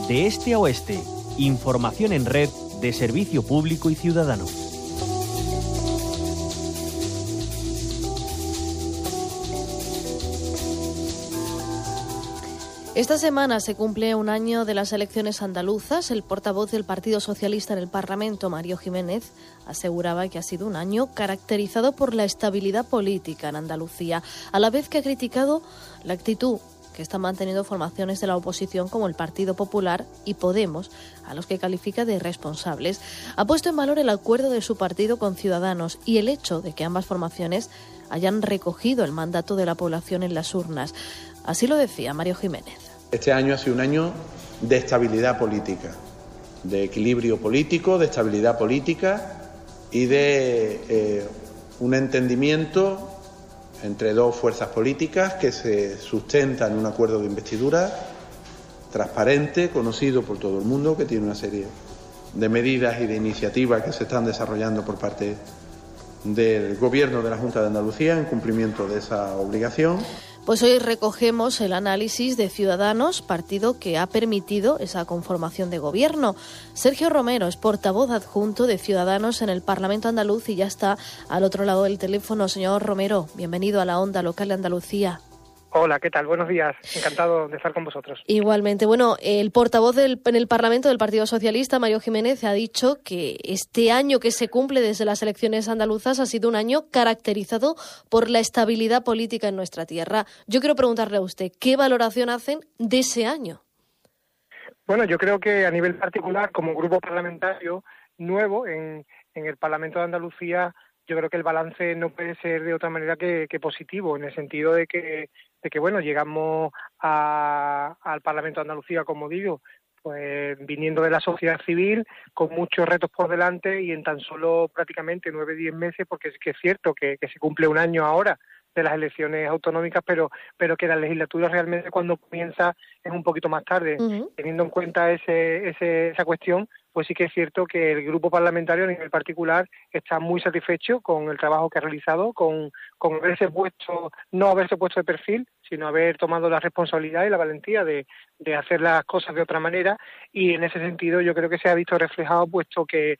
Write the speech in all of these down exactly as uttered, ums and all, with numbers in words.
De este a oeste, información en red de servicio público y ciudadano. Esta semana se cumple un año de las elecciones andaluzas. El portavoz del Partido Socialista en el Parlamento, Mario Jiménez, aseguraba que ha sido un año caracterizado por la estabilidad política en Andalucía, a la vez que ha criticado la actitud que están manteniendo formaciones de la oposición como el Partido Popular y Podemos, a los que califica de irresponsables. Ha puesto en valor el acuerdo de su partido con Ciudadanos y el hecho de que ambas formaciones hayan recogido el mandato de la población en las urnas. Así lo decía Mario Jiménez. Este año ha sido un año de estabilidad política, de equilibrio político, de estabilidad política y de eh, un entendimiento entre dos fuerzas políticas que se sustentan en un acuerdo de investidura transparente, conocido por todo el mundo, que tiene una serie de medidas y de iniciativas que se están desarrollando por parte del Gobierno de la Junta de Andalucía en cumplimiento de esa obligación. Pues hoy recogemos el análisis de Ciudadanos, partido que ha permitido esa conformación de gobierno. Sergio Romero es portavoz adjunto de Ciudadanos en el Parlamento andaluz y ya está al otro lado del teléfono. Señor Romero, bienvenido a la Onda Local de Andalucía. Hola, ¿qué tal? Buenos días. Encantado de estar con vosotros. Igualmente. Bueno, el portavoz del, en el Parlamento del Partido Socialista, Mario Jiménez, ha dicho que este año que se cumple desde las elecciones andaluzas ha sido un año caracterizado por la estabilidad política en nuestra tierra. Yo quiero preguntarle a usted, ¿qué valoración hacen de ese año? Bueno, yo creo que a nivel particular, como grupo parlamentario nuevo en, en el Parlamento de Andalucía, yo creo que el balance no puede ser de otra manera que, que positivo, en el sentido de que, de que bueno, llegamos a, al Parlamento de Andalucía, como digo, pues viniendo de la sociedad civil, con muchos retos por delante y en tan solo prácticamente nueve, diez meses, porque es que es cierto que, que se cumple un año ahora de las elecciones autonómicas, pero pero que la legislatura realmente cuando comienza es un poquito más tarde. Uh-huh. Teniendo en cuenta ese, ese esa cuestión, pues sí que es cierto que el grupo parlamentario a nivel particular está muy satisfecho con el trabajo que ha realizado, con, con haberse puesto, no haberse puesto de perfil, sino haber tomado la responsabilidad y la valentía de, de hacer las cosas de otra manera, y en ese sentido yo creo que se ha visto reflejado, puesto que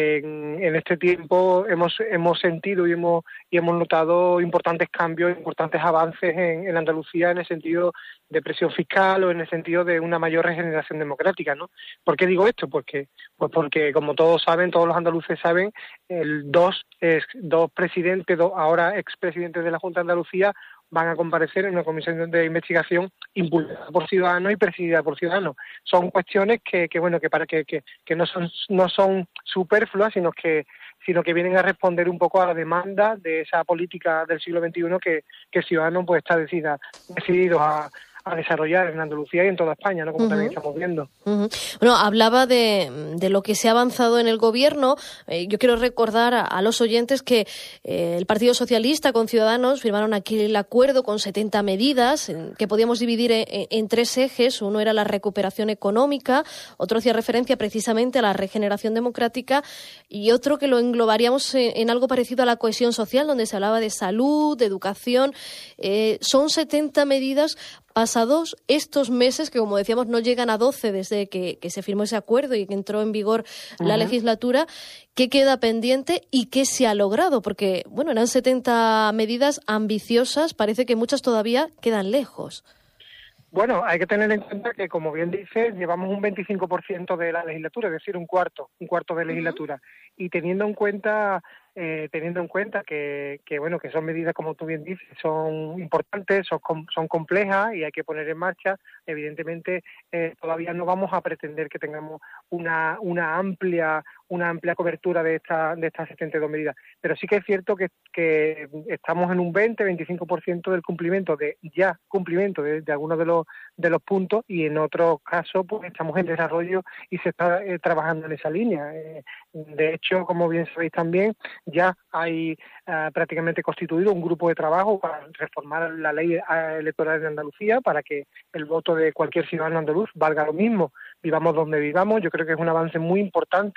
en, en este tiempo hemos hemos sentido y hemos y hemos notado importantes cambios, importantes avances en, en Andalucía en el sentido de presión fiscal o en el sentido de una mayor regeneración democrática, ¿no? ¿Por qué digo esto? Porque pues porque como todos saben, todos los andaluces saben, el dos es, dos presidentes, dos ahora expresidentes de la Junta de Andalucía van a comparecer en una comisión de investigación impulsada por Ciudadanos y presidida por Ciudadanos. Son cuestiones que, que bueno, que para que, que, que no son no son superfluas, sino que sino que vienen a responder un poco a la demanda de esa política del siglo veintiuno que, que Ciudadanos pues está decidida, decidido a a desarrollar en Andalucía y en toda España, ¿no? Como uh-huh. también estamos viendo. Uh-huh. Bueno, hablaba de, de lo que se ha avanzado en el gobierno. Eh, yo quiero recordar a, a los oyentes que eh, el Partido Socialista con Ciudadanos firmaron aquí el acuerdo con setenta medidas en, que podíamos dividir en, en tres ejes. Uno era la recuperación económica, otro hacía referencia precisamente a la regeneración democrática y otro que lo englobaríamos en, en algo parecido a la cohesión social, donde se hablaba de salud, de educación. Eh, son setenta medidas pasados estos meses, que como decíamos no llegan a doce desde que, que se firmó ese acuerdo y que entró en vigor uh-huh. la legislatura. ¿Qué queda pendiente y qué se ha logrado? Porque, bueno, eran setenta medidas ambiciosas, parece que muchas todavía quedan lejos. Bueno, hay que tener en cuenta que, como bien dices, llevamos un veinticinco por ciento de la legislatura, es decir, un cuarto, un cuarto de legislatura. Uh-huh. Y teniendo en cuenta eh, teniendo en cuenta que, que bueno que son medidas, como tú bien dices, son importantes, son, son complejas y hay que poner en marcha. Evidentemente eh, todavía no vamos a pretender que tengamos una una amplia una amplia cobertura de esta de estas setenta y dos medidas, pero sí que es cierto que, que estamos en un veinte a veinticinco por ciento del cumplimiento de ya cumplimiento de, de algunos de los de los puntos, y en otros casos pues estamos en desarrollo y se está eh, trabajando en esa línea. Eh, de hecho, como bien sabéis también, ya hay uh, prácticamente constituido un grupo de trabajo para reformar la ley electoral de Andalucía para que el voto de cualquier ciudadano andaluz valga lo mismo, vivamos donde vivamos. Yo creo que es un avance muy importante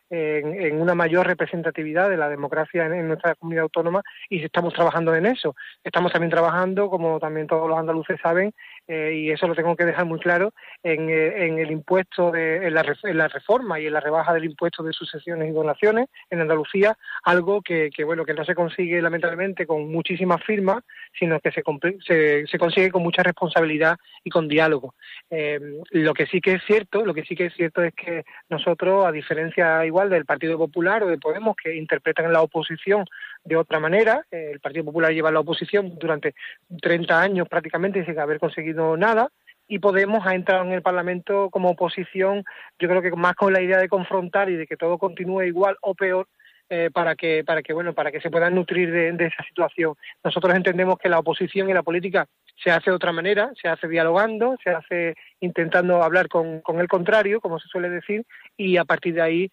en, en una mayor representatividad de la democracia en, en nuestra comunidad autónoma, y estamos trabajando en eso. Estamos también trabajando, como también todos los andaluces saben, eh, y eso lo tengo que dejar muy claro, en, eh, en el impuesto, de, en, la, en la reforma y en la rebaja del impuesto de sucesiones y donaciones en Andalucía, algo que, que bueno que no se consigue lamentablemente con muchísimas firmas, sino que se, se, se consigue con mucha responsabilidad y con diálogo. Eh, lo que sí que es cierto, lo que sí que es cierto es que nosotros, a diferencia igual del Partido Popular o de Podemos, que interpretan la oposición de otra manera, eh, el Partido Popular lleva la oposición durante treinta años prácticamente sin haber conseguido nada, y Podemos ha entrado en el Parlamento como oposición, yo creo que más con la idea de confrontar y de que todo continúe igual o peor, eh, para que para que bueno para que se puedan nutrir de, de esa situación. Nosotros entendemos que la oposición y la política se hace de otra manera, se hace dialogando, se hace intentando hablar con, con el contrario, como se suele decir, y a partir de ahí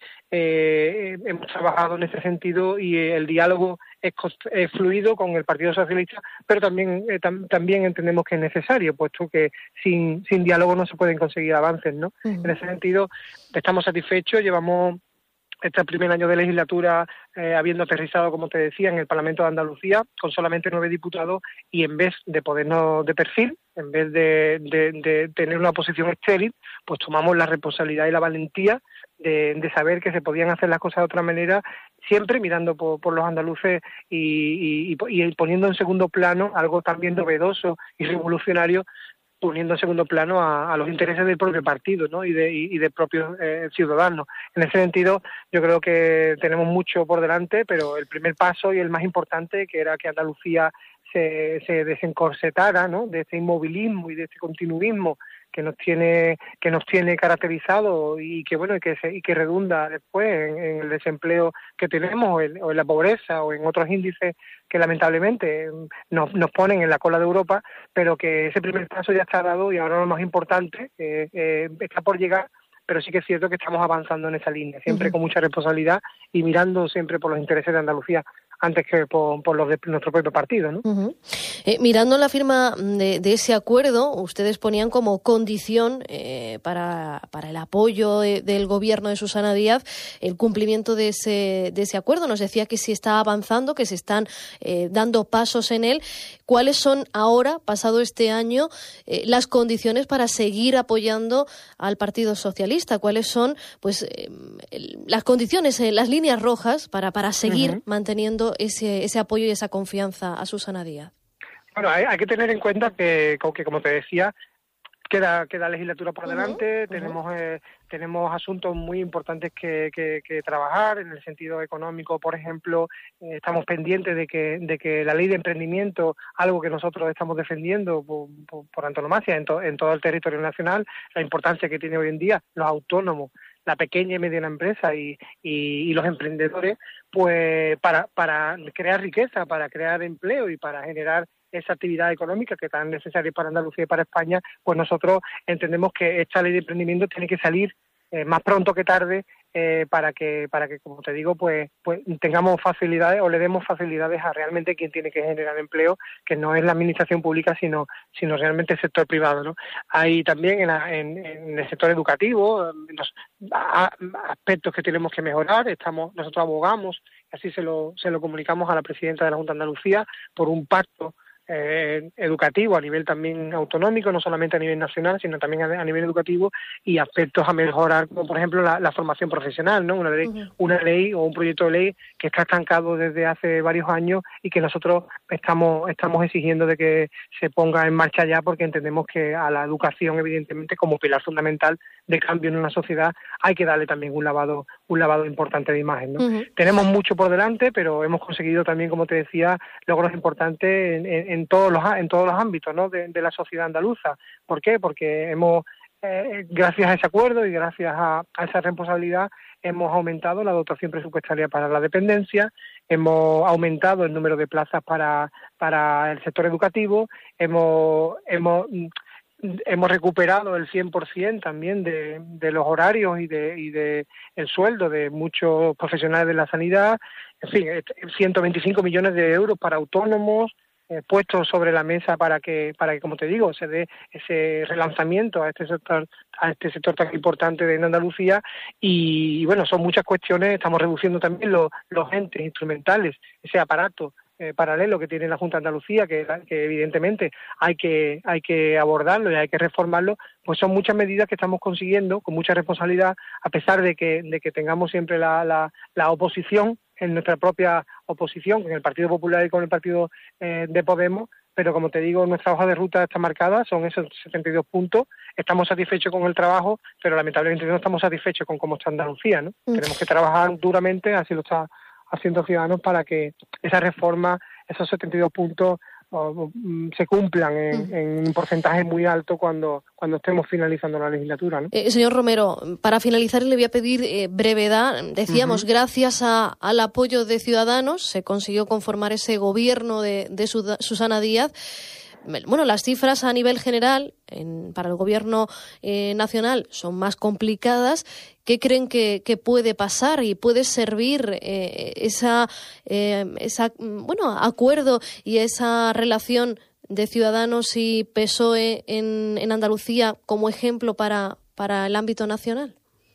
eh, hemos trabajado en ese sentido, y el diálogo es, es fluido con el Partido Socialista, pero también eh, tam, también entendemos que es necesario, puesto que sin, sin diálogo no se pueden conseguir avances, ¿no? Uh-huh. En ese sentido estamos satisfechos, llevamos este primer año de legislatura eh, habiendo aterrizado, como te decía, en el Parlamento de Andalucía con solamente nueve diputados, y en vez de ponernos de perfil, en vez de, de, de tener una posición estéril, pues tomamos la responsabilidad y la valentía de, de saber que se podían hacer las cosas de otra manera, siempre mirando por, por los andaluces y, y, y poniendo en segundo plano algo también novedoso y revolucionario, poniendo en segundo plano a, a los intereses del propio partido, ¿no? y de y, y de propios eh, ciudadanos. En ese sentido, yo creo que tenemos mucho por delante, pero el primer paso y el más importante, que era que Andalucía se, se desencorsetara, ¿no? de este inmovilismo y de este continuismo que nos tiene que nos tiene caracterizado, y que bueno y que se, y que redunda después en, en el desempleo que tenemos, o en, o en la pobreza, o en otros índices que lamentablemente nos, nos ponen en la cola de Europa, pero que ese primer paso ya está dado, y ahora lo más importante eh, eh, está por llegar. Pero sí que es cierto que estamos avanzando en esa línea, siempre uh-huh. con mucha responsabilidad y mirando siempre por los intereses de Andalucía antes que por, por los de nuestro propio partido, ¿no? Uh-huh. Eh, mirando la firma de, de ese acuerdo, ustedes ponían como condición eh, para, para el apoyo de, del gobierno de Susana Díaz el cumplimiento de ese, de ese acuerdo. Nos decía que se está avanzando, que se están eh, dando pasos en él. ¿Cuáles son ahora, pasado este año, eh, las condiciones para seguir apoyando al Partido Socialista? ¿Cuáles son pues eh, las condiciones, eh, las líneas rojas para, para seguir uh-huh. manteniendo ese, ese apoyo y esa confianza a Susana Díaz? Bueno, hay, hay que tener en cuenta que, que como te decía, queda queda legislatura por delante, uh-huh. tenemos eh, tenemos asuntos muy importantes que, que, que trabajar en el sentido económico. Por ejemplo, eh, estamos pendientes de que de que la ley de emprendimiento, algo que nosotros estamos defendiendo por, por, por antonomasia en, to, en todo el territorio nacional, la importancia que tiene hoy en día los autónomos, la pequeña y mediana empresa y, y, y los emprendedores, pues para, para crear riqueza, para crear empleo y para generar esa actividad económica que tan necesaria para Andalucía y para España, pues nosotros entendemos que esta ley de emprendimiento tiene que salir eh, más pronto que tarde eh, para que, para que, como te digo, pues, pues tengamos facilidades o le demos facilidades a realmente quien tiene que generar empleo, que no es la administración pública, sino, sino realmente el sector privado, ¿no? Hay también en, la, en, en el sector educativo los a, aspectos que tenemos que mejorar. Estamos, nosotros abogamos, así se lo, se lo comunicamos a la presidenta de la Junta de Andalucía, por un pacto Eh, educativo a nivel también autonómico, no solamente a nivel nacional, sino también a, a nivel educativo, y aspectos a mejorar, como por ejemplo la, la formación profesional, ¿no? Una ley, uh-huh. una ley o un proyecto de ley que está estancado desde hace varios años y que nosotros estamos estamos exigiendo de que se ponga en marcha ya, porque entendemos que a la educación, evidentemente, como pilar fundamental de cambio en una sociedad, hay que darle también un lavado un lavado importante de imagen, ¿no? Uh-huh. Tenemos mucho por delante, pero hemos conseguido también, como te decía, logros importantes en, en en todos los en todos los ámbitos, ¿no? de, de la sociedad andaluza. ¿Por qué? Porque hemos eh, gracias a ese acuerdo y gracias a, a esa responsabilidad hemos aumentado la dotación presupuestaria para la dependencia, hemos aumentado el número de plazas para para el sector educativo, hemos hemos hemos recuperado el cien por ciento también de, de los horarios y de y de el sueldo de muchos profesionales de la sanidad. En fin, ciento veinticinco millones de euros para autónomos, eh, puestos sobre la mesa para que, para que, como te digo, se dé ese relanzamiento a este sector, a este sector tan importante de Andalucía. Y, y bueno, son muchas cuestiones. Estamos reduciendo también los, los entes instrumentales, ese aparato Eh, paralelo que tiene la Junta de Andalucía, que, que evidentemente hay que hay que abordarlo y hay que reformarlo. Pues son muchas medidas que estamos consiguiendo con mucha responsabilidad, a pesar de que de que tengamos siempre la, la, la oposición, en nuestra propia oposición, con el Partido Popular y con el Partido eh, de Podemos. Pero como te digo, nuestra hoja de ruta está marcada, son esos setenta y dos puntos. Estamos satisfechos con el trabajo, pero lamentablemente no estamos satisfechos con cómo está Andalucía, ¿no? Mm. Tenemos que trabajar duramente, así lo está haciendo Ciudadanos, para que esa reforma, esos setenta y dos puntos, o, um, se cumplan en, mm. en un porcentaje muy alto cuando cuando estemos finalizando la legislatura, ¿no? Eh, señor Romero, para finalizar le voy a pedir eh, brevedad. Decíamos, uh-huh. gracias a, al apoyo de Ciudadanos se consiguió conformar ese gobierno de, de Susana Díaz. Bueno, las cifras a nivel general en, para el gobierno eh, nacional son más complicadas. ¿Qué creen que, que puede pasar y puede servir eh, esa, eh, esa bueno acuerdo y esa relación de Ciudadanos y P S O E en, en Andalucía como ejemplo para, para el ámbito nacional?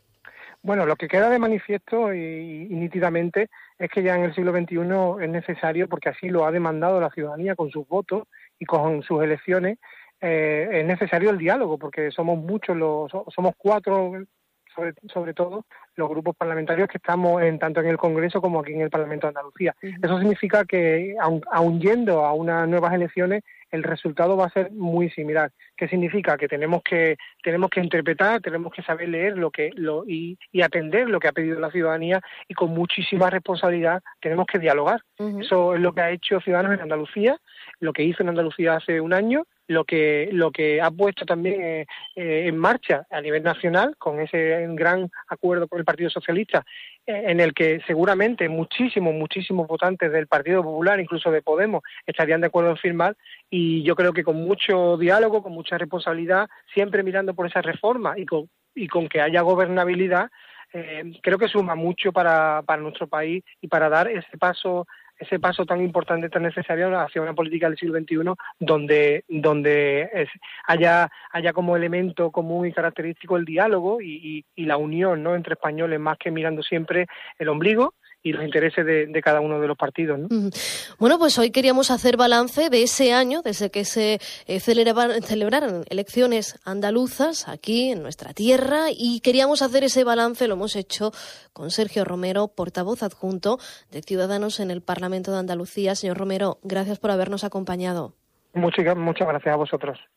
Bueno, lo que queda de manifiesto y, y nítidamente es que ya en el siglo veintiuno es necesario, porque así lo ha demandado la ciudadanía con sus votos y con sus elecciones, eh, es necesario el diálogo, porque somos muchos, los somos cuatro, sobre, sobre todo, los grupos parlamentarios que estamos en, tanto en el Congreso como aquí en el Parlamento de Andalucía. Uh-huh. Eso significa que, aun, aun yendo a unas nuevas elecciones, el resultado va a ser muy similar. ¿Qué significa? Que tenemos que tenemos que interpretar, tenemos que saber leer lo que lo y, y atender lo que ha pedido la ciudadanía, y con muchísima responsabilidad tenemos que dialogar. Uh-huh. Eso es lo que ha hecho Ciudadanos en Andalucía, lo que hizo en Andalucía hace un año, lo que lo que ha puesto también eh, eh, en marcha a nivel nacional con ese gran acuerdo con el Partido Socialista, eh, en el que seguramente muchísimos, muchísimos votantes del Partido Popular, incluso de Podemos, estarían de acuerdo en firmar. Y yo creo que con mucho diálogo, con mucha responsabilidad, siempre mirando por esa reforma y con, y con que haya gobernabilidad, eh, creo que suma mucho para, para nuestro país y para dar ese paso ese paso tan importante, tan necesario hacia una política del siglo veintiuno donde donde es, haya haya como elemento común y característico el diálogo y, y, y la unión, ¿no?, entre españoles, más que mirando siempre el ombligo y los intereses de, de cada uno de los partidos, ¿no? Bueno, pues hoy queríamos hacer balance de ese año, desde que se eh, celebraron, celebraron elecciones andaluzas aquí en nuestra tierra, y queríamos hacer ese balance, lo hemos hecho con Sergio Romero, portavoz adjunto de Ciudadanos en el Parlamento de Andalucía. Señor Romero, gracias por habernos acompañado. Muchas, muchas gracias a vosotros.